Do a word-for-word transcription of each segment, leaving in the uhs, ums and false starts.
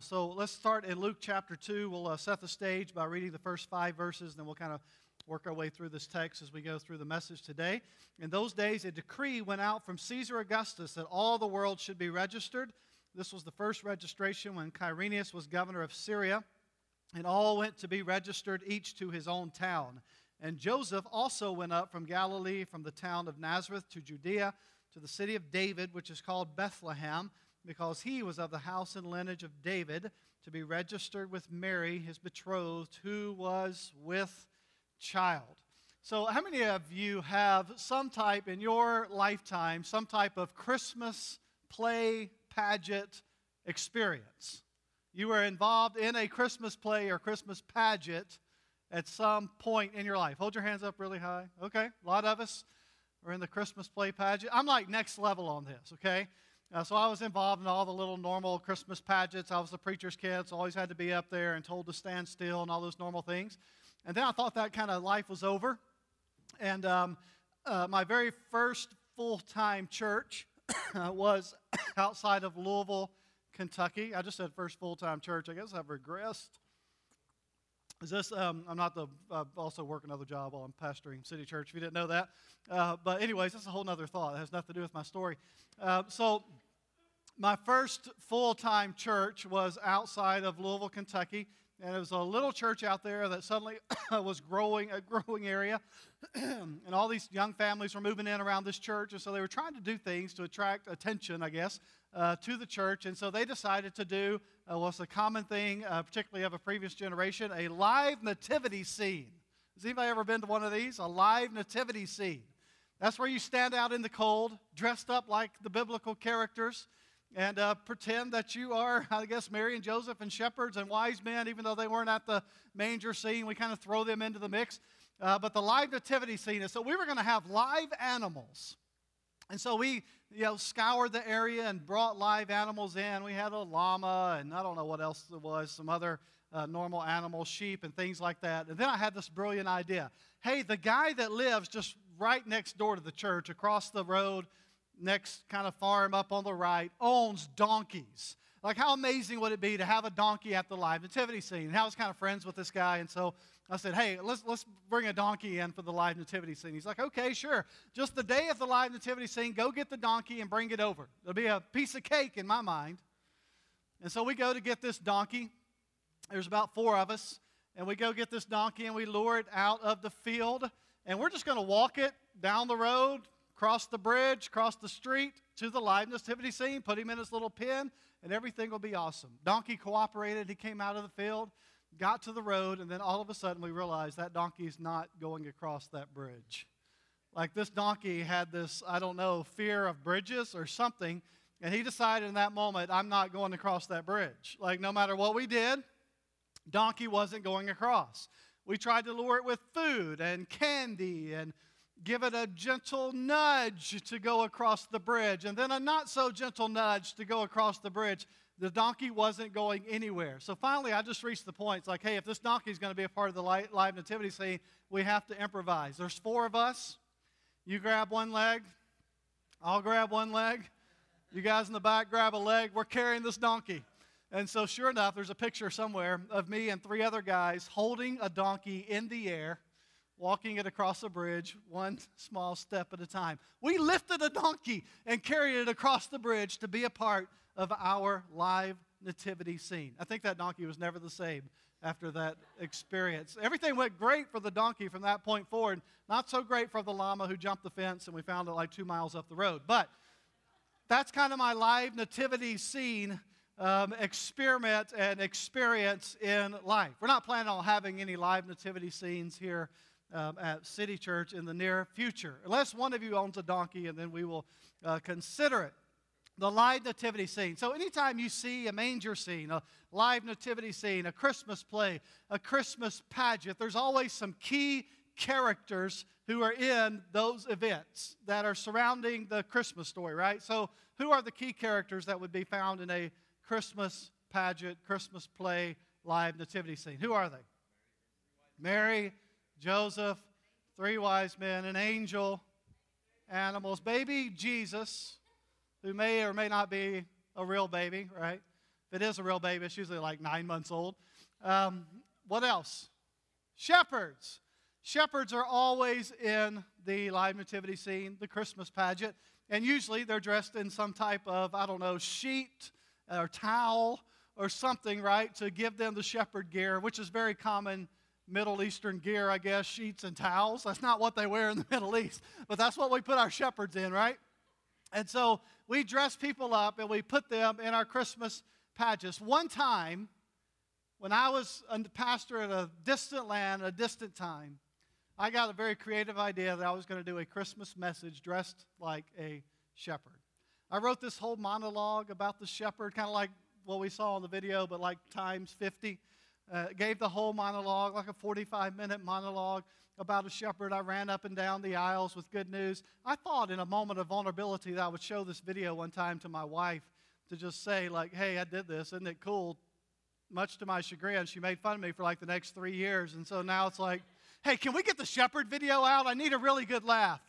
so let's start in Luke chapter two. We'll uh, set the stage by reading the first five verses, and then we'll kind of work our way through this text as we go through the message today. In those days, a decree went out from Caesar Augustus that all the world should be registered. This was the first registration when Quirinius was governor of Syria, and all went to be registered, each to his own town. And Joseph also went up from Galilee, from the town of Nazareth to Judea, to the city of David, which is called Bethlehem, because he was of the house and lineage of David, to be registered with Mary, his betrothed, who was with child. So how many of you have some type in your lifetime, some type of Christmas play pageant experience? You were involved in a Christmas play or Christmas pageant at some point in your life. Hold your hands up really high. Okay, a lot of us are in the Christmas play pageant. I'm like next level on this, okay? Uh, so I was involved in all the little normal Christmas pageants. I was the preacher's kid, so always had to be up there and told to stand still and all those normal things. And then I thought that kind of life was over. And um, uh, my very first full-time church was outside of Louisville, Kentucky. I just said first full-time church. I guess I've regressed. Is this, um, I'm not the, I uh, also work another job while I'm pastoring City Church, if you didn't know that. Uh, but anyways, that's a whole other thought. It has nothing to do with my story. Uh, so my first full-time church was outside of Louisville, Kentucky. And it was a little church out there that suddenly was growing, a growing area. And all these young families were moving in around this church. And so they were trying to do things to attract attention, I guess, uh, to the church. And so they decided to do uh, what's a common thing, uh, particularly of a previous generation, a live nativity scene. Has anybody ever been to one of these? A live nativity scene. That's where you stand out in the cold, dressed up like the biblical characters, and uh, pretend that you are, I guess, Mary and Joseph and shepherds and wise men, even though they weren't at the manger scene. We kind of throw them into the mix. Uh, but the live nativity scene is, so we were going to have live animals. And so we, you know, scoured the area and brought live animals in. We had a llama, and I don't know what else there was, some other uh, normal animals, sheep and things like that. And then I had this brilliant idea. Hey, the guy that lives just right next door to the church, across the road, next kind of farm up on the right, owns donkeys. Like, how amazing would it be to have a donkey at the live nativity scene? And I was kind of friends with this guy, and so I said, hey, let's let's bring a donkey in for the live nativity scene. He's like, okay, sure. Just the day of the live nativity scene, go get the donkey and bring it over. It'll be a piece of cake in my mind. And so we go to get this donkey. There's about four of us, and we go get this donkey, and we lure it out of the field, and we're just going to walk it down the road, cross the bridge, cross the street to the live nativity scene, put him in his little pen, and everything will be awesome. Donkey cooperated. He came out of the field, got to the road, and then all of a sudden we realized that donkey's not going across that bridge. Like, this donkey had this, I don't know, fear of bridges or something, and he decided in that moment, I'm not going across that bridge. Like, no matter what we did, donkey wasn't going across. We tried to lure it with food and candy and give it a gentle nudge to go across the bridge, and then a not-so-gentle nudge to go across the bridge. The donkey wasn't going anywhere. So finally, I just reached the point. It's like, hey, if this donkey is going to be a part of the live nativity scene, we have to improvise. There's four of us. You grab one leg. I'll grab one leg. You guys in the back grab a leg. We're carrying this donkey. And so sure enough, there's a picture somewhere of me and three other guys holding a donkey in the air, walking it across a bridge, one small step at a time. We lifted a donkey and carried it across the bridge to be a part of our live nativity scene. I think that donkey was never the same after that experience. Everything went great for the donkey from that point forward. Not so great for the llama who jumped the fence and we found it like two miles up the road. But that's kind of my live nativity scene um, experiment and experience in life. We're not planning on having any live nativity scenes here Um, at City Church in the near future, unless one of you owns a donkey, and then we will uh, consider it. The live nativity scene. So anytime you see a manger scene, a live nativity scene, a Christmas play, a Christmas pageant, there's always some key characters who are in those events that are surrounding the Christmas story, right? So who are the key characters that would be found in a Christmas pageant, Christmas play, live nativity scene? Who are they? Mary, Joseph, three wise men, an angel, animals, baby Jesus, who may or may not be a real baby, right? If it is a real baby, it's usually like nine months old. Um, what else? Shepherds. Shepherds are always in the live nativity scene, the Christmas pageant, and usually they're dressed in some type of, I don't know, sheet or towel or something, right, to give them the shepherd gear, which is very common Middle Eastern gear, I guess, sheets and towels. That's not what they wear in the Middle East, but that's what we put our shepherds in, right? And so we dress people up and we put them in our Christmas pageants. One time, when I was a pastor in a distant land, a distant time, I got a very creative idea that I was going to do a Christmas message dressed like a shepherd. I wrote this whole monologue about the shepherd, kind of like what we saw in the video, but like times fifty. Uh, gave the whole monologue, like a forty-five minute monologue about a shepherd. I ran up and down the aisles with good news. I thought in a moment of vulnerability that I would show this video one time to my wife to just say, like, hey, I did this. Isn't it cool? Much to my chagrin, she made fun of me for like the next three years. And so now it's like, hey, can we get the shepherd video out? I need a really good laugh.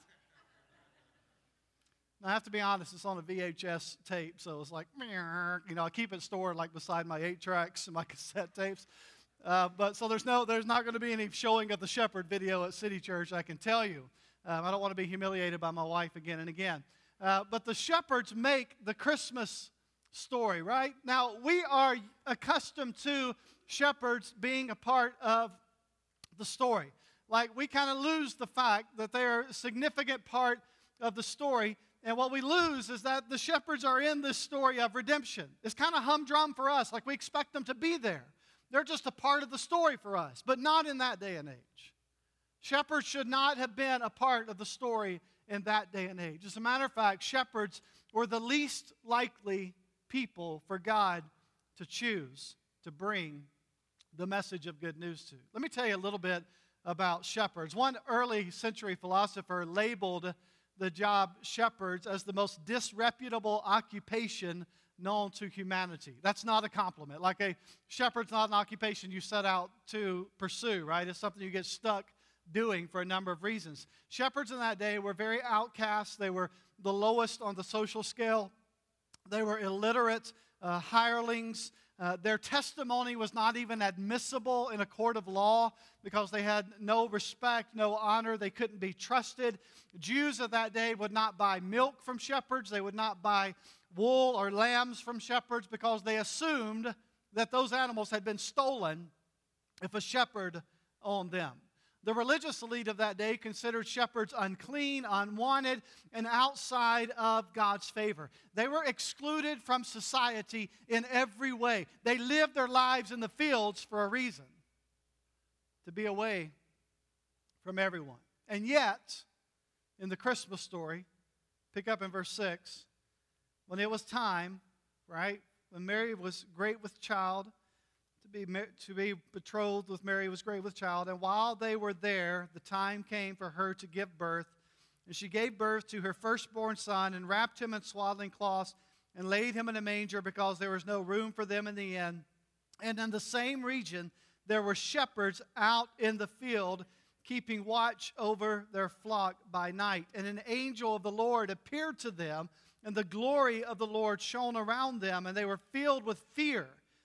I have to be honest, it's on a V H S tape, so it's like, you know, I keep it stored like beside my eight tracks and my cassette tapes. Uh, but so there's no, there's not going to be any showing of the shepherd video at City Church, I can tell you. Um, I don't want to be humiliated by my wife again and again. Uh, but the shepherds make the Christmas story, right? Now, we are accustomed to shepherds being a part of the story. Like, we kind of lose the fact that they're a significant part of the story. And what we lose is that the shepherds are in this story of redemption. It's kind of humdrum for us, like we expect them to be there. They're just a part of the story for us, but not in that day and age. Shepherds should not have been a part of the story in that day and age. As a matter of fact, shepherds were the least likely people for God to choose to bring the message of good news to. Let me tell you a little bit about shepherds. One early century philosopher labeled the job shepherds as the most disreputable occupation known to humanity. That's not a compliment. Like, a shepherd's not an occupation you set out to pursue, right? It's something you get stuck doing for a number of reasons. Shepherds in that day were very outcast. They were the lowest on the social scale. They were illiterate uh, hirelings. Uh, their testimony was not even admissible in a court of law because they had no respect, no honor. They couldn't be trusted. Jews of that day would not buy milk from shepherds. They would not buy wool or lambs from shepherds because they assumed that those animals had been stolen if a shepherd owned them. The religious elite of that day considered shepherds unclean, unwanted, and outside of God's favor. They were excluded from society in every way. They lived their lives in the fields for a reason, to be away from everyone. And yet, in the Christmas story, pick up in verse six, when it was time, right, when Mary was great with child, To be, to be betrothed with Mary was great with child. And while they were there, the time came for her to give birth. And she gave birth to her firstborn son and wrapped him in swaddling cloths and laid him in a manger because there was no room for them in the inn. And in the same region, there were shepherds out in the field keeping watch over their flock by night. And an angel of the Lord appeared to them, and the glory of the Lord shone around them, and they were filled with fear.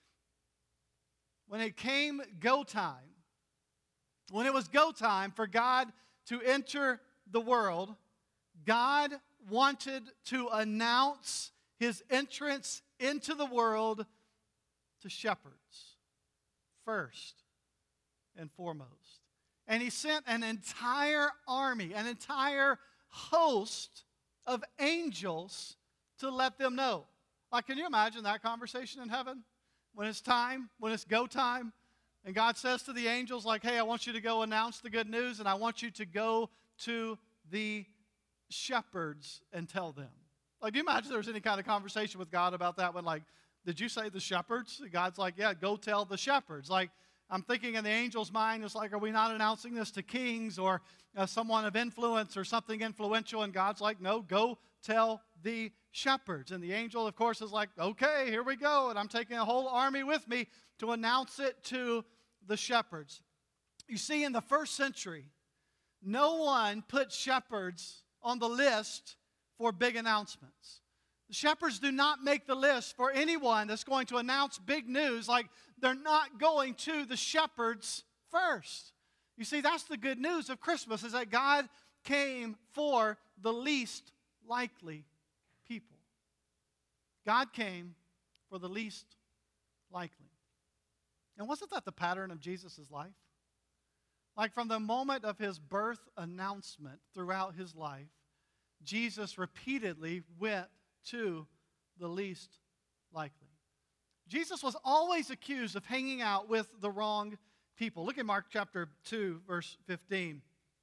When it came go time, when it was go time for God to enter the world, God wanted to announce his entrance into the world to shepherds first and foremost. And he sent an entire army, an entire host of angels to let them know. Like, can you imagine that conversation in heaven? When it's time, when it's go time, and God says to the angels, like, hey, I want you to go announce the good news, and I want you to go to the shepherds and tell them. Like, do you imagine there was any kind of conversation with God about that one? Like, did you say the shepherds? God's like, yeah, go tell the shepherds. Like, I'm thinking in the angel's mind, it's like, are we not announcing this to kings or uh, someone of influence or something influential? And God's like, no, go tell the shepherds. And the angel, of course, is like, okay, here we go. And I'm taking a whole army with me to announce it to the shepherds. You see, in the first century, no one put shepherds on the list for big announcements. The shepherds do not make the list for anyone that's going to announce big news. Like, they're not going to the shepherds first. You see, that's the good news of Christmas, is that God came for the least likely people. God came for the least likely. And wasn't that the pattern of Jesus' life? Like, from the moment of his birth announcement throughout his life, Jesus repeatedly went to the least likely. Jesus was always accused of hanging out with the wrong people. Look at Mark chapter two, verse fifteen.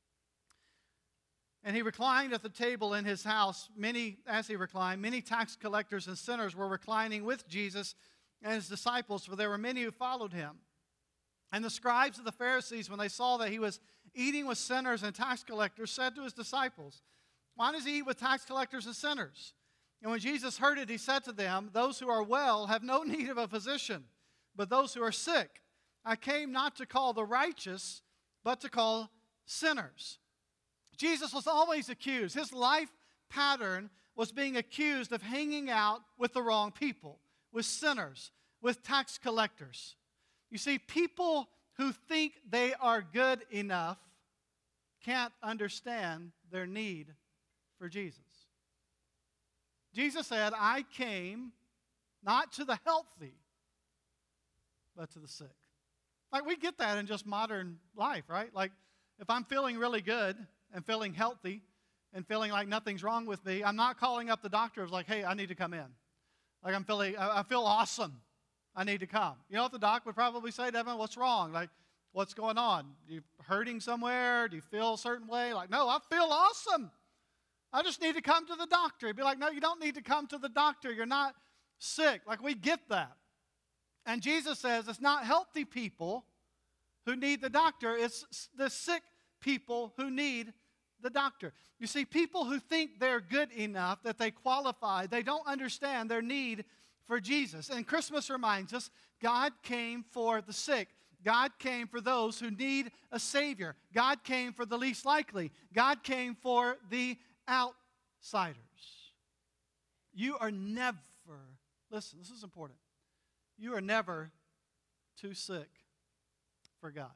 And he reclined at the table in his house. Many, as he reclined, many tax collectors and sinners were reclining with Jesus and his disciples, for there were many who followed him. And the scribes of the Pharisees, when they saw that he was eating with sinners and tax collectors, said to his disciples, "Why does he eat with tax collectors and sinners?" And when Jesus heard it, he said to them, "Those who are well have no need of a physician, but those who are sick. I came not to call the righteous, but to call sinners." Jesus was always accused. His life pattern was being accused of hanging out with the wrong people, with sinners, with tax collectors. You see, people who think they are good enough can't understand their need for Jesus. Jesus said, "I came not to the healthy, but to the sick." Like, we get that in just modern life, right? Like, if I'm feeling really good and feeling healthy and feeling like nothing's wrong with me, I'm not calling up the doctor. I was like, "Hey, I need to come in." Like, I'm feeling, I feel awesome. I need to come. You know what the doc would probably say, "Devin, what's wrong? Like, what's going on? You hurting somewhere? Do you feel a certain way?" Like, "No, I feel awesome. I just need to come to the doctor." He'd be like, "No, you don't need to come to the doctor. You're not sick." Like, we get that. And Jesus says it's not healthy people who need the doctor. It's the sick people who need the doctor. You see, people who think they're good enough, that they qualify, they don't understand their need for Jesus. And Christmas reminds us, God came for the sick. God came for those who need a Savior. God came for the least likely. God came for the outsiders. You are never, listen, this is important. You are never too sick for God.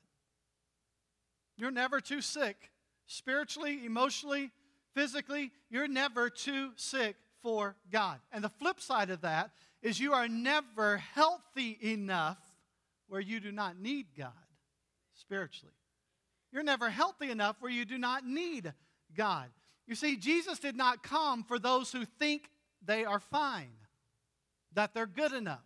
You're never too sick, spiritually, emotionally, physically. You're never too sick for God. And the flip side of that is you are never healthy enough where you do not need God spiritually. You're never healthy enough where you do not need God. You see, Jesus did not come for those who think they are fine, that they're good enough.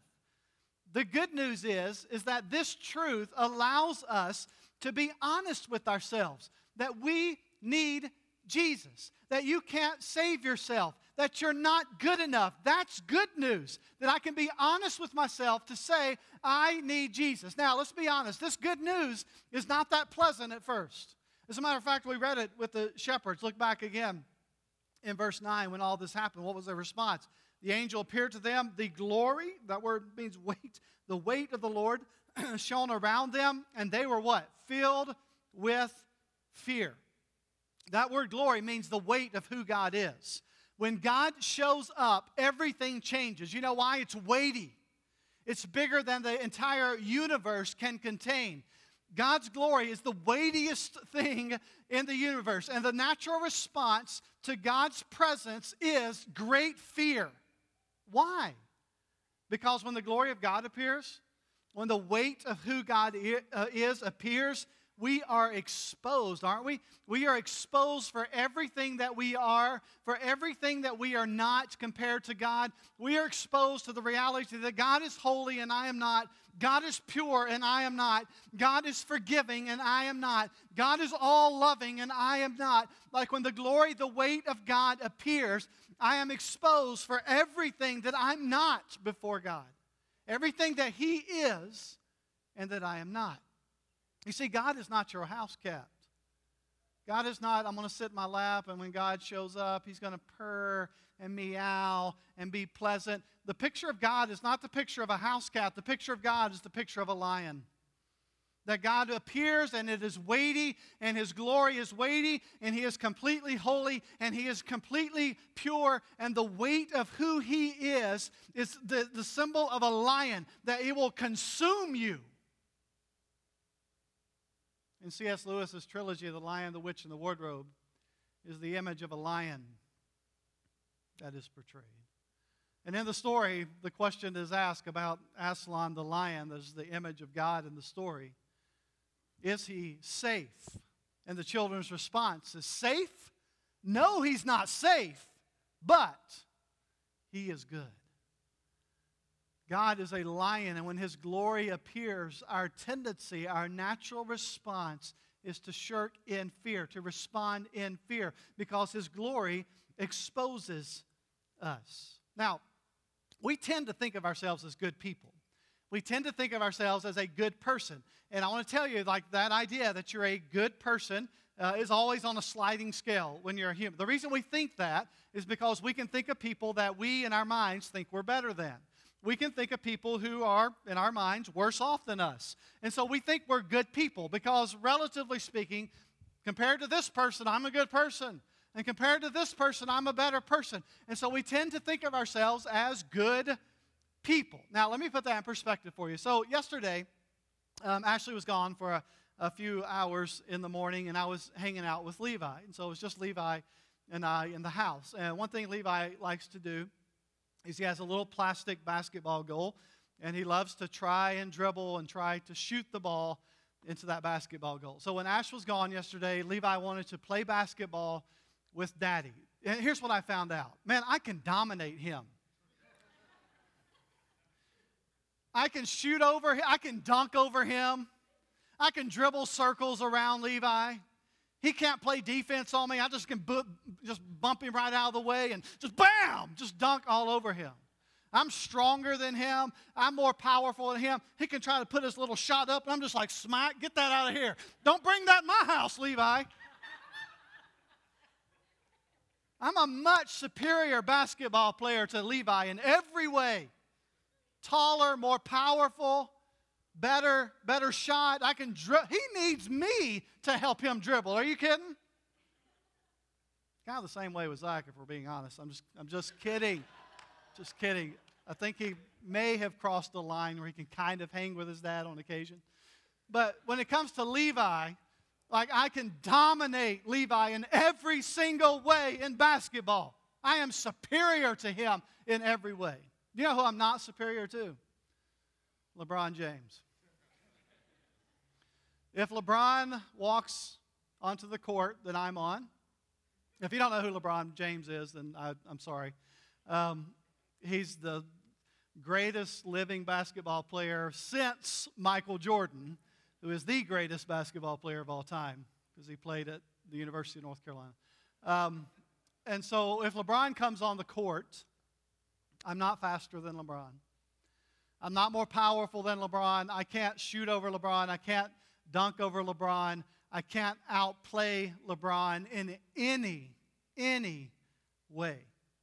The good news is, is that this truth allows us to be honest with ourselves, that we need Jesus, that you can't save yourself, that you're not good enough. That's good news, that I can be honest with myself to say, I need Jesus. Now, let's be honest. This good news is not that pleasant at first. As a matter of fact, we read it with the shepherds. Look back again in verse nine when all this happened. What was their response? The angel appeared to them. The glory, that word means weight, the weight of the Lord shone around them, and they were what? Filled with fear. That word glory means the weight of who God is. When God shows up, everything changes. You know why? It's weighty. It's bigger than the entire universe can contain. God's glory is the weightiest thing in the universe. And the natural response to God's presence is great fear. Why? Because when the glory of God appears, when the weight of who God is appears, we are exposed, aren't we? We are exposed for everything that we are, for everything that we are not compared to God. We are exposed to the reality that God is holy and I am not. God is pure and I am not. God is forgiving and I am not. God is all loving and I am not. Like when the glory, the weight of God appears, I am exposed for everything that I'm not before God. Everything that He is and that I am not. You see, God is not your house cat. God is not, I'm going to sit in my lap, and when God shows up, He's going to purr and meow and be pleasant. The picture of God is not the picture of a house cat. The picture of God is the picture of a lion. that God appears and it is weighty, and His glory is weighty, and He is completely holy, and He is completely pure, and the weight of who He is is the, the symbol of a lion, that it will consume you. In C S Lewis's trilogy, The Lion, the Witch, and the Wardrobe, is the image of a lion that is portrayed. And in the story, the question is asked about Aslan the lion, that is the image of God in the story. Is he safe? And the children's response is, safe? No, he's not safe, but he is good. God is a lion, and when His glory appears, our tendency, our natural response is to shirk in fear, to respond in fear, because His glory exposes us. Now, we tend to think of ourselves as good people. We tend to think of ourselves as a good person. And I want to tell you, like, that idea that you're a good person uh, is always on a sliding scale when you're a human. The reason we think that is because we can think of people that we, in our minds, think we're better than. We can think of people who are, in our minds, worse off than us. And so we think we're good people because, relatively speaking, compared to this person, I'm a good person. And compared to this person, I'm a better person. And so we tend to think of ourselves as good people. Now, let me put that in perspective for you. So yesterday, um, Ashley was gone for a, a few hours in the morning, and I was hanging out with Levi. And so it was just Levi and I in the house. And one thing Levi likes to do is he has a little plastic basketball goal, and he loves to try and dribble and try to shoot the ball into that basketball goal. So when Ash was gone yesterday, Levi wanted to play basketball with Daddy. And here's what I found out. Man, I can dominate him. I can shoot over him. I can dunk over him. I can dribble circles around Levi. He can't play defense on me. I just can bu- just bump him right out of the way and just bam, just dunk all over him. I'm stronger than him. I'm more powerful than him. He can try to put his little shot up, and I'm just like, smack, get that out of here. Don't bring that in my house, Levi. I'm a much superior basketball player to Levi in every way. Taller, more powerful, better, better shot. I can dri- He needs me to help him dribble. Are you kidding? Kind of the same way with Zach, if we're being honest. I'm just, I'm just kidding. Just kidding. I think he may have crossed the line where he can kind of hang with his dad on occasion. But when it comes to Levi, like, I can dominate Levi in every single way in basketball. I am superior to him in every way. You know who I'm not superior to? LeBron James. If LeBron walks onto the court that I'm on, if you don't know who LeBron James is, then I, I'm sorry. Um, he's the greatest living basketball player since Michael Jordan, who is the greatest basketball player of all time because he played at the University of North Carolina. Um, and so if LeBron comes on the court, I'm not faster than LeBron. I'm not more powerful than LeBron. I can't shoot over LeBron. I can't dunk over LeBron. I can't outplay LeBron in any, any way.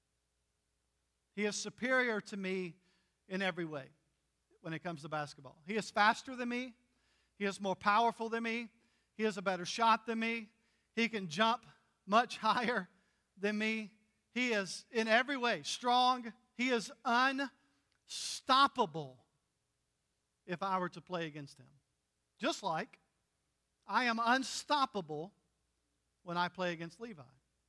He is superior to me in every way when it comes to basketball. He is faster than me. He is more powerful than me. He has a better shot than me. He can jump much higher than me. He is, in every way, strong. He is unstoppable if I were to play against him. Just like I am unstoppable when I play against Levi.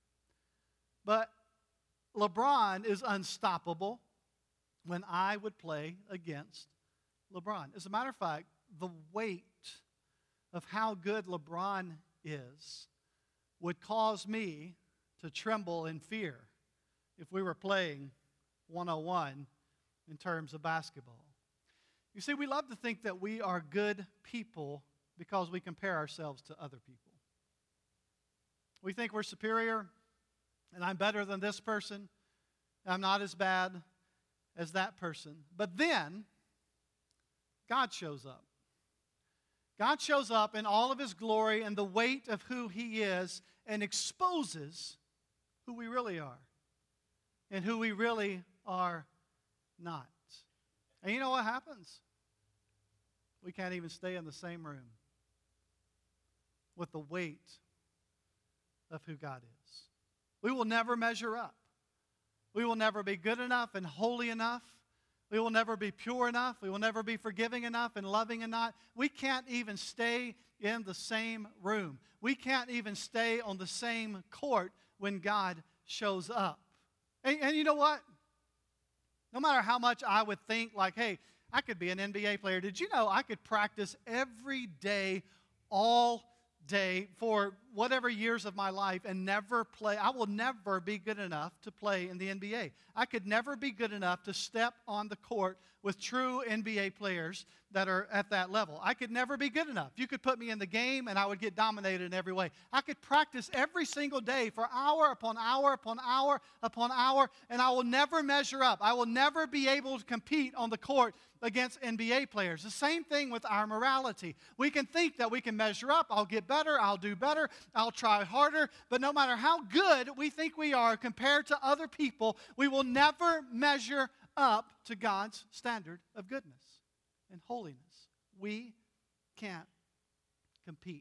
But LeBron is unstoppable when I would play against LeBron. As a matter of fact, the weight of how good LeBron is would cause me to tremble in fear if we were playing one-on-one in terms of basketball. You see, we love to think that we are good people because we compare ourselves to other people. We think we're superior, and I'm better than this person, and I'm not as bad as that person. But then, God shows up. God shows up in all of His glory and the weight of who He is and exposes who we really are and who we really are not. And you know what happens? We can't even stay in the same room. with the weight of who God is. We will never measure up. We will never be good enough and holy enough. We will never be pure enough. We will never be forgiving enough and loving enough. We can't even stay in the same room. We can't even stay on the same court when God shows up. And, and you know what? No matter how much I would think like, hey, I could be an N B A player. Did you know I could practice every day, all day, for whatever years of my life and never play? I will never be good enough to play in the N B A. I could never be good enough to step on the court with true N B A players that are at that level. I could never be good enough. You could put me in the game and I would get dominated in every way. I could practice every single day for hour upon hour upon hour upon hour, and I will never measure up. I will never be able to compete on the court against N B A players. The same thing with our morality. We can think that we can measure up. I'll get better. I'll do better. I'll try harder. But no matter how good we think we are compared to other people, we will never measure up to God's standard of goodness and holiness. We can't compete.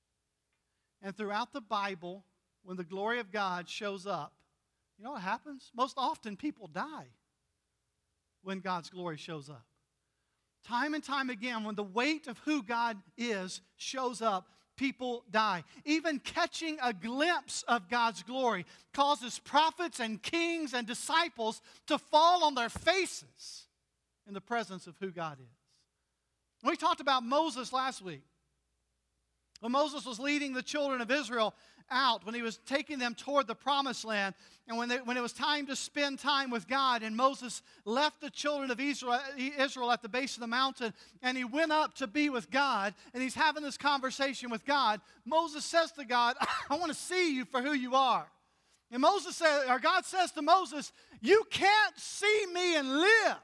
And throughout the Bible, when the glory of God shows up, you know what happens? Most often people die when God's glory shows up. Time and time again, when the weight of who God is shows up, people die. Even catching a glimpse of God's glory causes prophets and kings and disciples to fall on their faces in the presence of who God is. We talked about Moses last week. When Moses was leading the children of Israel out, when he was taking them toward the promised land, and when, they, when it was time to spend time with God, and Moses left the children of Israel, Israel at the base of the mountain, and he went up to be with God, and he's having this conversation with God, Moses says to God, I want to see you for who you are. And Moses said, or God says to Moses, you can't see me and live.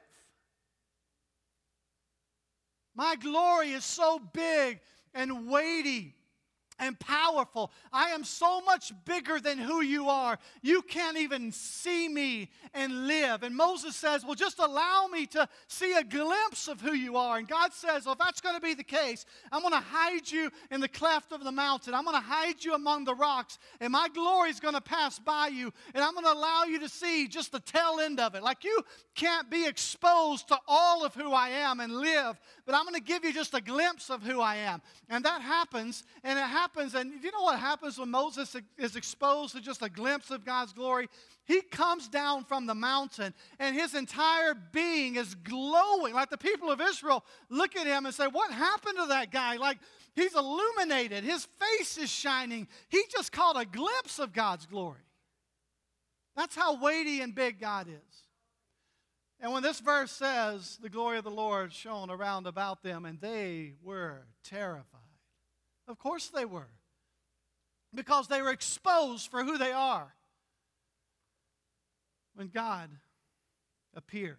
My glory is so big and weighty and powerful. I am so much bigger than who you are. You can't even see me and live. And Moses says, well, just allow me to see a glimpse of who you are. And God says, well, if that's going to be the case, I'm going to hide you in the cleft of the mountain. I'm going to hide you among the rocks. And my glory is going to pass by you. And I'm going to allow you to see just the tail end of it. Like you can't be exposed to all of who I am and live. But I'm going to give you just a glimpse of who I am. And that happens. And it happens. And you know what happens when Moses is exposed to just a glimpse of God's glory? He comes down from the mountain, and his entire being is glowing. Like the people of Israel look at him and say, what happened to that guy? Like he's illuminated. His face is shining. He just caught a glimpse of God's glory. That's how weighty and big God is. And when this verse says, the glory of the Lord shone around about them, and they were terrified. Of course they were. Because they were exposed for who they are. When God appears.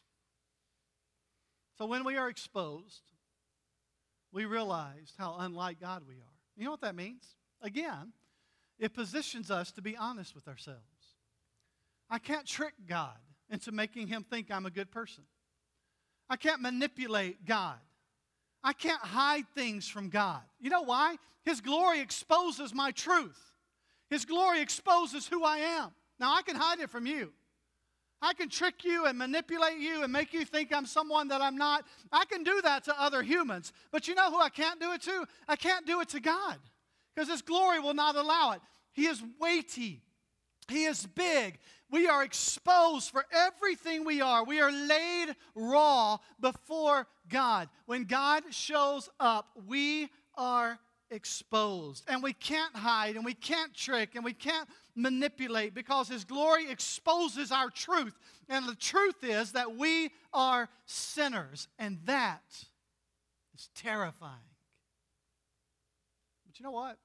So when we are exposed, we realize how unlike God we are. You know what that means? Again, it positions us to be honest with ourselves. I can't trick God into making him think I'm a good person. I can't manipulate God. I can't hide things from God. You know why? His glory exposes my truth. His glory exposes who I am. Now, I can hide it from you. I can trick you and manipulate you and make you think I'm someone that I'm not. I can do that to other humans. But you know who I can't do it to? I can't do it to God. Because His glory will not allow it. He is weighty. He is big. We are exposed for everything we are. We are laid raw before God. When God shows up, we are exposed. And we can't hide, and we can't trick, and we can't manipulate, because His glory exposes our truth. And the truth is that we are sinners, and that is terrifying. But you know what?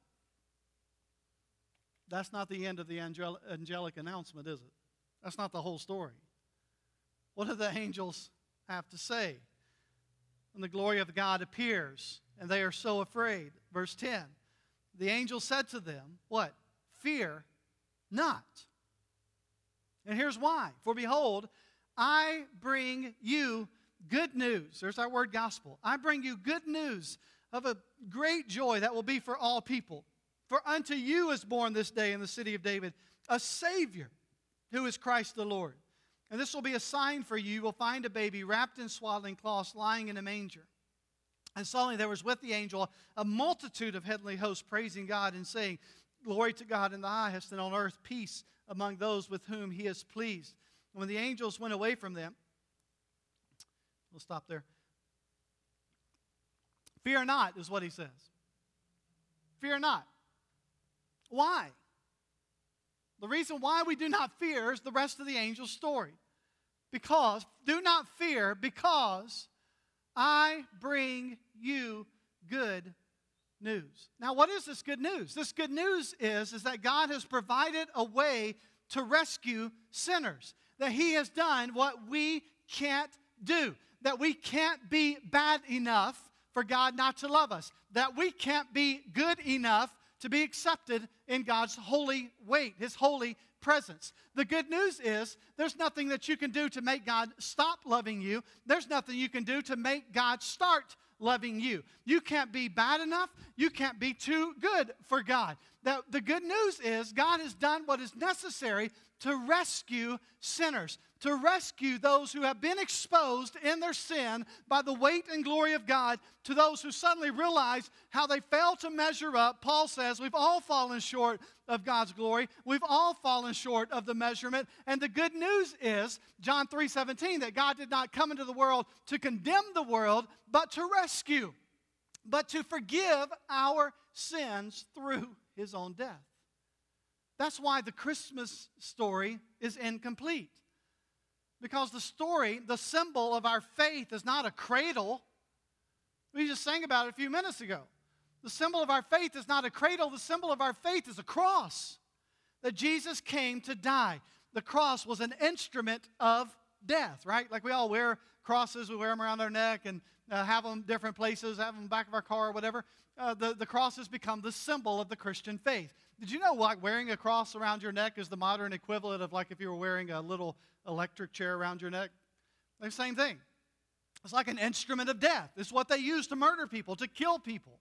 That's not the end of the angel- angelic announcement, is it? That's not the whole story. What do the angels have to say when the glory of God appears and they are so afraid? Verse ten, the angel said to them, what? Fear not. And here's why. For behold, I bring you good news. There's our word gospel. I bring you good news of a great joy that will be for all people. For unto you is born this day in the city of David a Savior, who is Christ the Lord. And this will be a sign for you. You will find a baby wrapped in swaddling cloths, lying in a manger. And suddenly there was with the angel a multitude of heavenly hosts praising God and saying, Glory to God in the highest, and on earth peace among those with whom he is pleased. And when the angels went away from them, we'll stop there. Fear not is what he says. Fear not. Why? The reason why we do not fear is the rest of the angel's story. Because, do not fear, because I bring you good news. Now, what is this good news? This good news is, is that God has provided a way to rescue sinners. That he has done what we can't do. That we can't be bad enough for God not to love us. That we can't be good enough to be accepted in God's holy weight, his holy presence. The good news is there's nothing that you can do to make God stop loving you. There's nothing you can do to make God start loving you. You can't be bad enough. You can't be too good for God. The, the good news is God has done what is necessary to rescue sinners, to rescue those who have been exposed in their sin by the weight and glory of God, to those who suddenly realize how they fail to measure up. Paul says we've all fallen short of God's glory. We've all fallen short of the measurement. And the good news is, John three seventeen, that God did not come into the world to condemn the world, but to rescue, but to forgive our sins through his own death. That's why the Christmas story is incomplete. Because the story, the symbol of our faith is not a cradle. We just sang about it a few minutes ago. The symbol of our faith is not a cradle. The symbol of our faith is a cross. That Jesus came to die. The cross was an instrument of death, right? Like we all wear crosses. We wear them around our neck and uh, have them different places, have them in the back of our car or whatever. Uh, the, the cross has become the symbol of the Christian faith. Did you know like wearing a cross around your neck is the modern equivalent of like if you were wearing a little electric chair around your neck? The same thing. It's like an instrument of death. It's what they use to murder people, to kill people.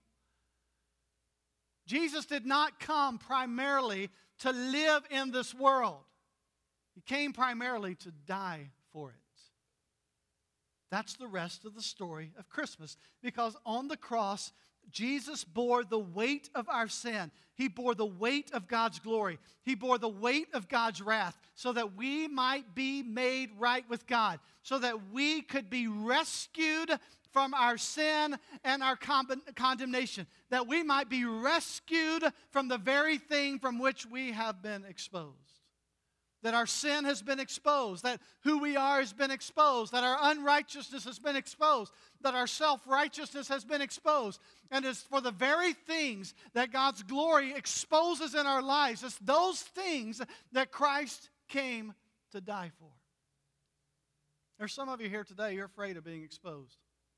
Jesus did not come primarily to live in this world. He came primarily to die for it. That's the rest of the story of Christmas. Because on the cross, Jesus bore the weight of our sin. He bore the weight of God's glory. He bore the weight of God's wrath so that we might be made right with God, so that we could be rescued from our sin and our condemnation, that we might be rescued from the very thing from which we have been exposed. That our sin has been exposed, that who we are has been exposed, that our unrighteousness has been exposed, that our self-righteousness has been exposed. And it's for the very things that God's glory exposes in our lives. It's those things that Christ came to die for. There's some of you here today, you're afraid of being exposed.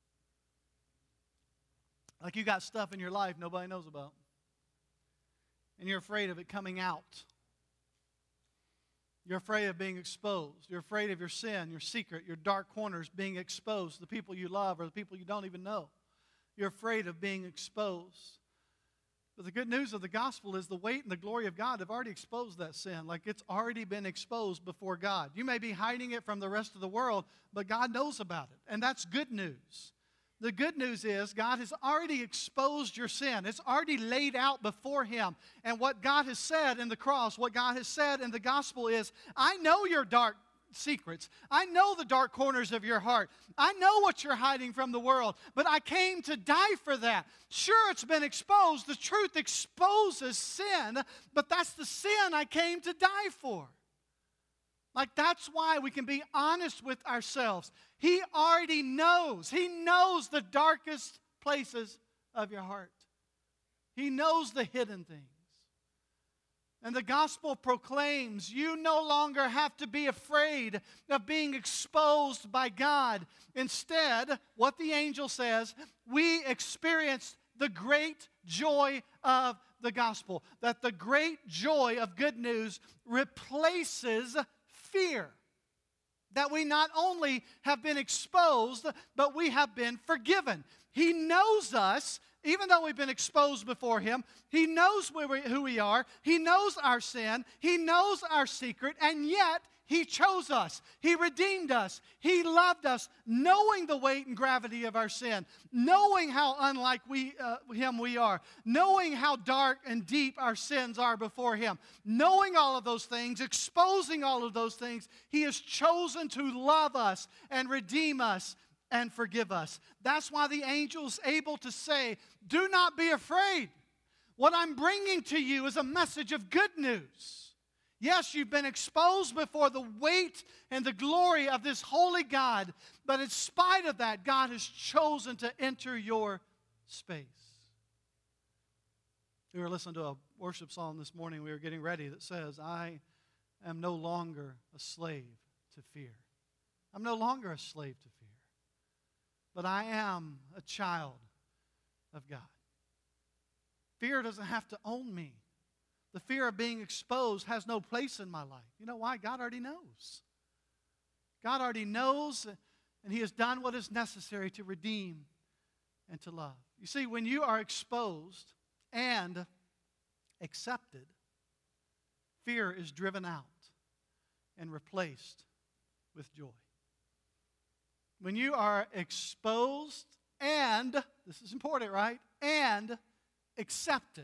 Like you got stuff in your life nobody knows about. And you're afraid of it coming out. You're afraid of being exposed. You're afraid of your sin, your secret, your dark corners being exposed, the people you love or the people you don't even know. You're afraid of being exposed. But the good news of the gospel is the weight and the glory of God have already exposed that sin. Like it's already been exposed before God. You may be hiding it from the rest of the world, but God knows about it. And that's good news. The good news is God has already exposed your sin. It's already laid out before him. And what God has said in the cross, what God has said in the gospel is, I know your dark secrets. I know the dark corners of your heart. I know what you're hiding from the world, but I came to die for that. Sure, it's been exposed. The truth exposes sin, but that's the sin I came to die for. Like that's why we can be honest with ourselves. He already knows. He knows the darkest places of your heart. He knows the hidden things. And the gospel proclaims you no longer have to be afraid of being exposed by God. Instead, what the angel says, we experience the great joy of the gospel. That the great joy of good news replaces fear. That we not only have been exposed, but we have been forgiven. He knows us even though we've been exposed before Him, He knows where we, who we are. He knows our sin. He knows our secret, and yet He chose us. He redeemed us. He loved us, knowing the weight and gravity of our sin, knowing how unlike we, uh, Him we are, knowing how dark and deep our sins are before Him, knowing all of those things, exposing all of those things. He has chosen to love us and redeem us and forgive us. That's why the angel's able to say, do not be afraid. What I'm bringing to you is a message of good news. Yes, you've been exposed before the weight and the glory of this holy God, but in spite of that, God has chosen to enter your space. We were listening to a worship song this morning. We were getting ready that says, I am no longer a slave to fear. I'm no longer a slave to fear, but I am a child of God. Fear doesn't have to own me. The fear of being exposed has no place in my life. You know why? God already knows. God already knows, and He has done what is necessary to redeem and to love. You see, when you are exposed and accepted, fear is driven out and replaced with joy. When you are exposed and, this is important, right? And accepted,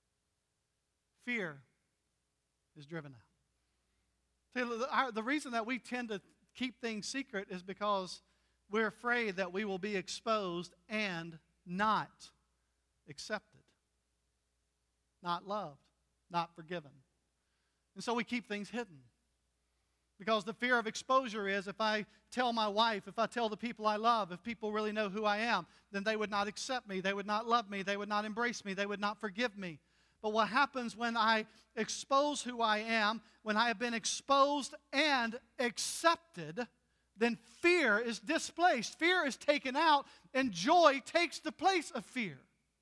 fear is driven out. See, the reason that we tend to keep things secret is because we're afraid that we will be exposed and not accepted, not loved, not forgiven. And so we keep things hidden. Because the fear of exposure is if I tell my wife, if I tell the people I love, if people really know who I am, then they would not accept me, they would not love me, they would not embrace me, they would not forgive me. But what happens when I expose who I am, when I have been exposed and accepted, then fear is displaced. Fear is taken out, and joy takes the place of fear.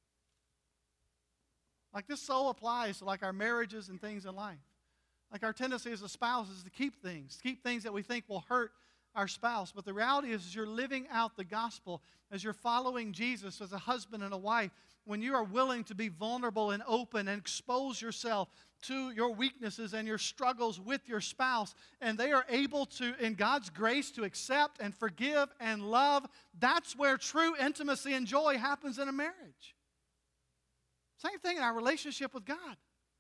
Like this so applies to like our marriages and things in life. Like our tendency as a spouse is to keep things, keep things that we think will hurt our spouse. But the reality is, as you're living out the gospel, as you're following Jesus as a husband and a wife, when you are willing to be vulnerable and open and expose yourself to your weaknesses and your struggles with your spouse, and they are able to, in God's grace, to accept and forgive and love, that's where true intimacy and joy happens in a marriage. Same thing in our relationship with God.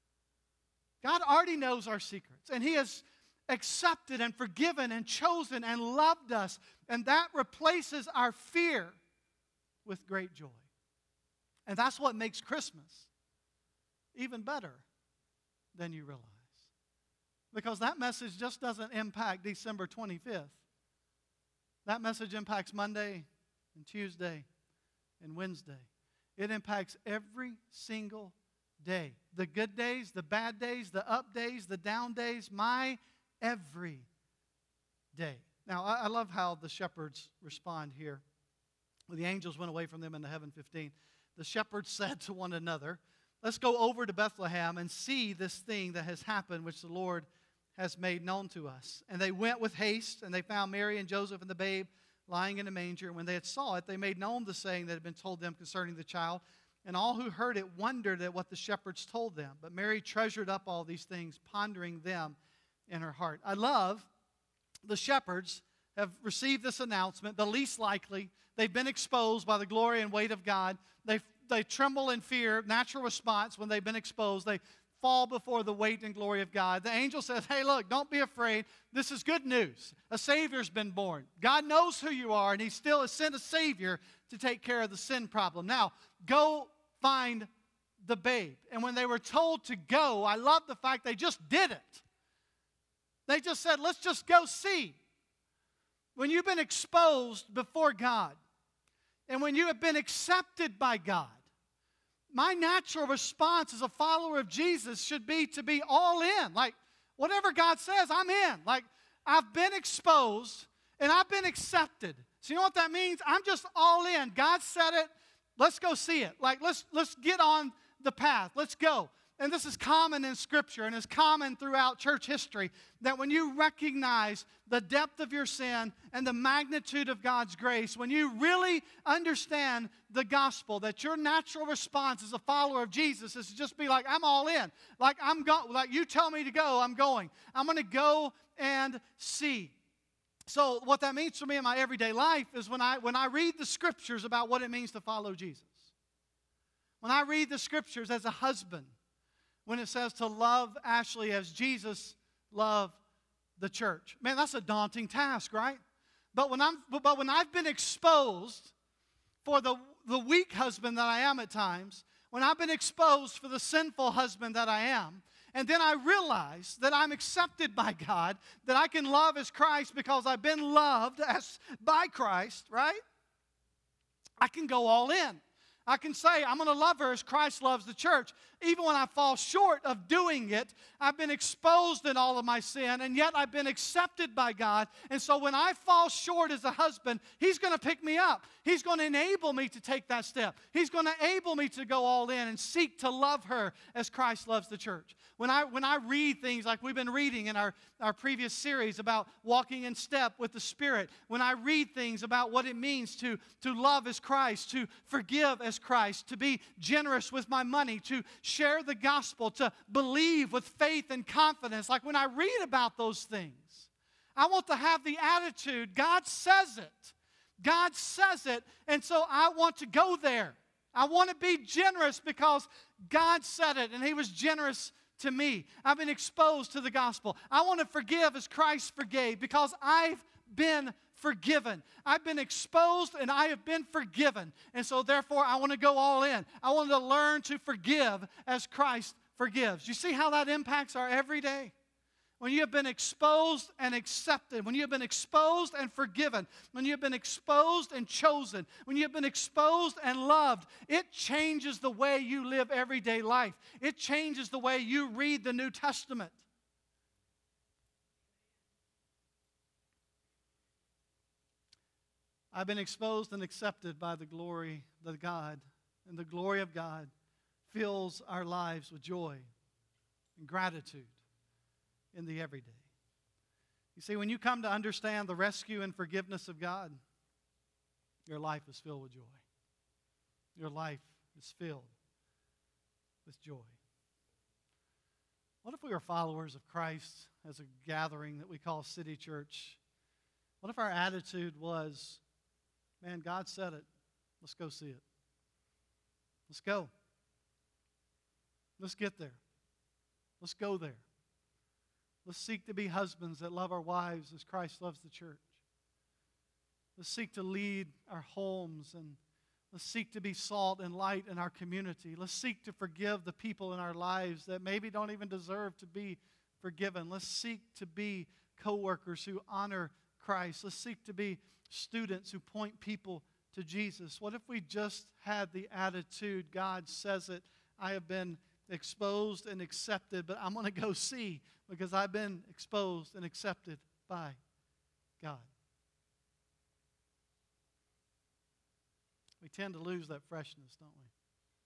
God already knows our secrets, and He has accepted and forgiven and chosen and loved us, and that replaces our fear with great joy. And that's what makes Christmas even better than you realize. Because that message just doesn't impact December twenty-fifth. That message impacts Monday and Tuesday and Wednesday. It impacts every single day. The good days, the bad days, the up days, the down days, my every day. Now, I, I love how the shepherds respond here. When the angels went away from them into heaven fifteen, the shepherds said to one another, let's go over to Bethlehem and see this thing that has happened, which the Lord has made known to us. And they went with haste, and they found Mary and Joseph and the babe lying in a manger. And when they had saw it, they made known the saying that had been told them concerning the child. And all who heard it wondered at what the shepherds told them. But Mary treasured up all these things, pondering them in her heart. I love the shepherds have received this announcement, the least likely. They've been exposed by the glory and weight of God. They, they tremble in fear, natural response when they've been exposed. They fall before the weight and glory of God. The angel says, hey, look, don't be afraid. This is good news. A Savior's been born. God knows who you are, and He still has sent a Savior to take care of the sin problem. Now, go find the babe. And when they were told to go, I love the fact they just did it. They just said, let's just go see. When you've been exposed before God, and when you have been accepted by God, my natural response as a follower of Jesus should be to be all in. Like, whatever God says, I'm in. Like, I've been exposed, and I've been accepted. So you know what that means? I'm just all in. God said it. Let's go see it. Like, let's, let's get on the path. Let's go. and this is common in Scripture and is common throughout church history, that when you recognize the depth of your sin and the magnitude of God's grace, when you really understand the gospel, that your natural response as a follower of Jesus is to just be like, I'm all in. Like, I'm go- like you tell me to go, I'm going. I'm going to go and see. So what that means for me in my everyday life is when I when I read the Scriptures about what it means to follow Jesus. When I read the Scriptures as a husband, when it says to love Ashley as Jesus loved the church. Man, that's a daunting task, right? But when I'm but when I've been exposed for the, the weak husband that I am at times, when I've been exposed for the sinful husband that I am, and then I realize that I'm accepted by God, that I can love as Christ because I've been loved as by Christ, right? I can go all in. I can say, I'm going to love her as Christ loves the church. Even when I fall short of doing it, I've been exposed in all of my sin, and yet I've been accepted by God. And so when I fall short as a husband, He's going to pick me up. He's going to enable me to take that step. He's going to enable me to go all in and seek to love her as Christ loves the church. When I, when I read things like we've been reading in our, our previous series about walking in step with the Spirit, when I read things about what it means to, to love as Christ, to forgive as Christ, to be generous with my money, to share the gospel, to believe with faith and confidence, like when I read about those things, I want to have the attitude, God says it. God says it, and so I want to go there. I want to be generous because God said it, and He was generous to me. I've been exposed to the gospel. I want to forgive as Christ forgave because I've been forgiven. I've been exposed and I have been forgiven. And so therefore I want to go all in. I want to learn to forgive as Christ forgives. You see how that impacts our everyday? When you have been exposed and accepted, when you have been exposed and forgiven, when you have been exposed and chosen, when you have been exposed and loved, it changes the way you live everyday life. It changes the way you read the New Testament. I've been exposed and accepted by the glory of God, and the glory of God fills our lives with joy and gratitude in the everyday. You see, when you come to understand the rescue and forgiveness of God, your life is filled with joy. Your life is filled with joy. What if we were followers of Christ as a gathering that we call City Church? What if our attitude was, man, God said it. Let's go see it. Let's go. Let's get there. Let's go there. Let's seek to be husbands that love our wives as Christ loves the church. Let's seek to lead our homes, and let's seek to be salt and light in our community. Let's seek to forgive the people in our lives that maybe don't even deserve to be forgiven. Let's seek to be co-workers who honor Christ. Let's seek to be students who point people to Jesus. What if we just had the attitude, God says it, I have been exposed and accepted, but I'm going to go see because I've been exposed and accepted by God. We tend to lose that freshness, don't we?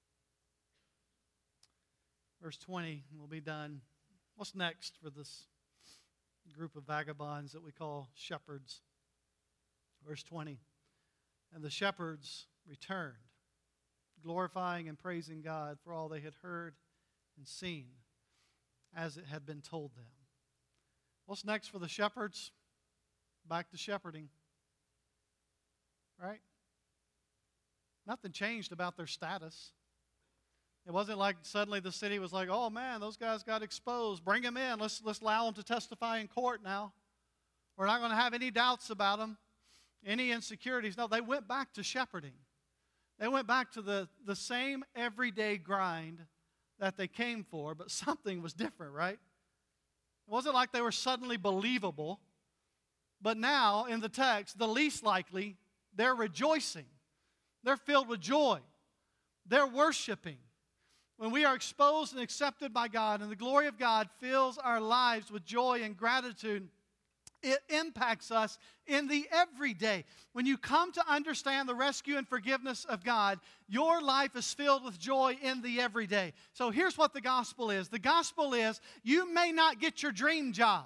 Verse twenty, and we'll be done. What's next for this group of vagabonds that we call shepherds? Verse twenty, and the shepherds returned, glorifying and praising God for all they had heard and seen, as it had been told them. What's next for the shepherds? Back to shepherding. Right? Nothing changed about their status. It wasn't like suddenly the city was like, oh man, those guys got exposed. Bring them in. Let's, let's allow them to testify in court now. We're not going to have any doubts about them, any insecurities. No, they went back to shepherding. They went back to the, the same everyday grind that they came for, but something was different, right? It wasn't like they were suddenly believable, but now in the text, the least likely, they're rejoicing. They're filled with joy. They're worshiping. When we are exposed and accepted by God and the glory of God fills our lives with joy and gratitude, It impacts us in the everyday. When you come to understand the rescue and forgiveness of God, your life is filled with joy in the everyday. So here's what the gospel is. The gospel is you may not get your dream job.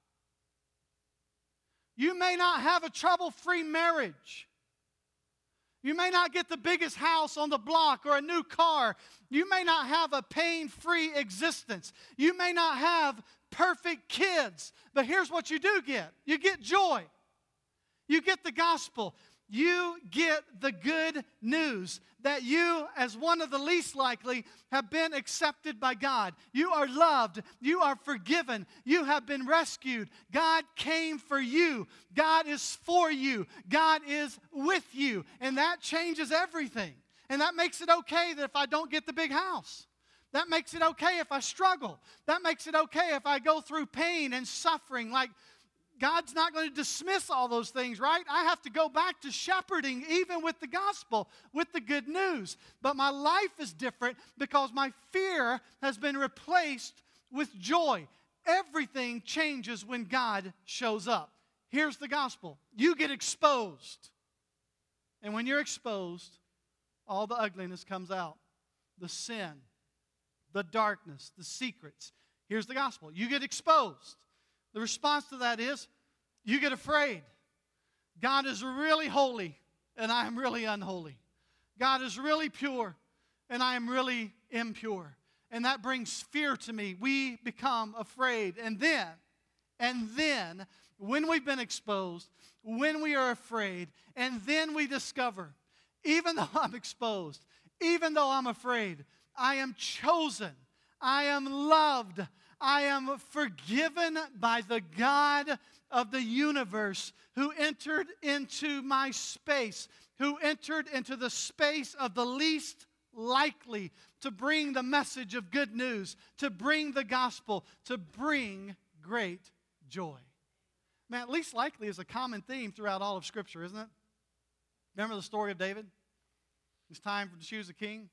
You may not have a trouble-free marriage. You may not get the biggest house on the block or a new car. You may not have a pain-free existence. You may not have perfect kids. But here's what you do get. You get joy. You get the gospel. You get the good news that you, as one of the least likely, have been accepted by God. You are loved. You are forgiven. You have been rescued. God came for you. God is for you. God is with you. And that changes everything. And that makes it okay that if I don't get the big house. That makes it okay if I struggle. That makes it okay if I go through pain and suffering. Like, God's not going to dismiss all those things, right? I have to go back to shepherding even with the gospel, with the good news. But my life is different because my fear has been replaced with joy. Everything changes when God shows up. Here's the gospel. You get exposed. And when you're exposed, all the ugliness comes out. The sin, the darkness, the secrets. Here's the gospel. You get exposed. The response to that is, you get afraid. God is really holy, and I am really unholy. God is really pure, and I am really impure. And that brings fear to me. We become afraid. And then, and then, when we've been exposed, when we are afraid, and then we discover, even though I'm exposed, even though I'm afraid, I am chosen. I am loved. I am forgiven by the God of the universe who entered into my space, who entered into the space of the least likely to bring the message of good news, to bring the gospel, to bring great joy. Man, least likely is a common theme throughout all of Scripture, isn't it? Remember the story of David? It's time to choose a king.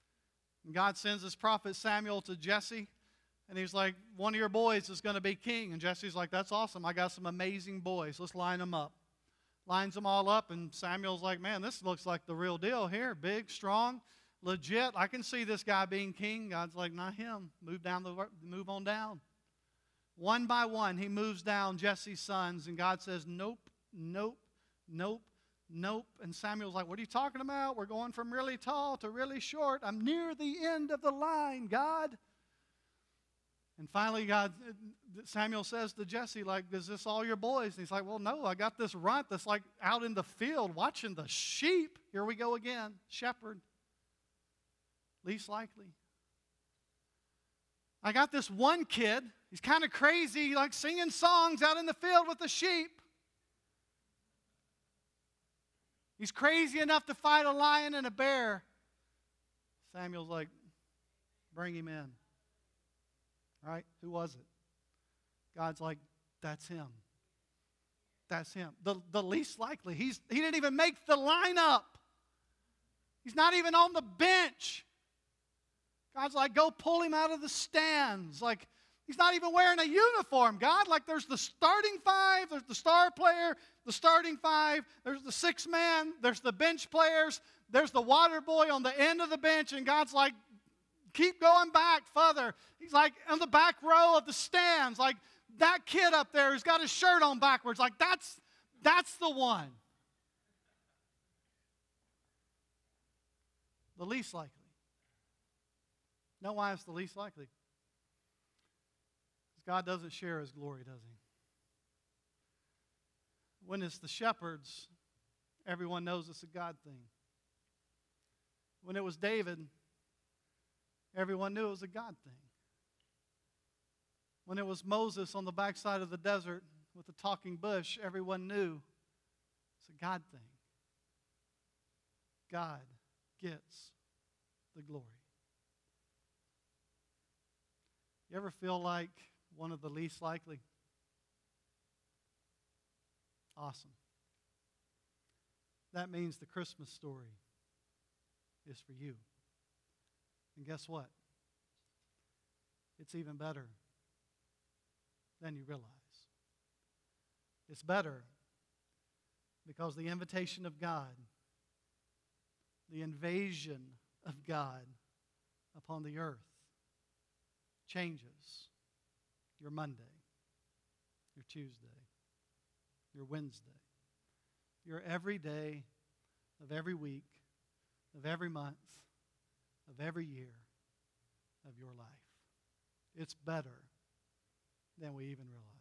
And God sends his prophet Samuel to Jesse. And he's like, one of your boys is going to be king. And Jesse's like, that's awesome. I got some amazing boys. Let's line them up. Lines them all up. And Samuel's like, man, this looks like the real deal here. Big, strong, legit. I can see this guy being king. God's like, not him. Move down the, move on down. One by one, he moves down Jesse's sons. And God says, nope, nope, nope, nope. And Samuel's like, what are you talking about? We're going from really tall to really short. I'm near the end of the line, God. And finally, God, Samuel says to Jesse, like, is this all your boys? And he's like, well, no, I got this runt that's like out in the field watching the sheep. Here we go again, shepherd. Least likely. I got this one kid. He's kind of crazy, like singing songs out in the field with the sheep. He's crazy enough to fight a lion and a bear. Samuel's like, bring him in. Right? Who was it? God's like, that's him. That's him. The, the least likely. He's, he didn't even make the lineup. He's not even on the bench. God's like, go pull him out of the stands. Like, he's not even wearing a uniform, God. Like, there's the starting five, there's the star player, the starting five, there's the six man, there's the bench players, there's the water boy on the end of the bench, and God's like, keep going back further. He's like on the back row of the stands, like that kid up there who's got his shirt on backwards. Like that's that's the one. The least likely. Know why it's the least likely? Because God doesn't share his glory, does he? When it's the shepherds, everyone knows it's a God thing. When it was David, everyone knew it was a God thing. When it was Moses on the backside of the desert with the talking bush, everyone knew it's a God thing. God gets the glory. You ever feel like one of the least likely? Awesome. That means the Christmas story is for you. And guess what? It's even better than you realize. It's better because the invitation of God, the invasion of God upon the earth changes your Monday, your Tuesday, your Wednesday, your every day of every week, of every month, of every year of your life. It's better than we even realize.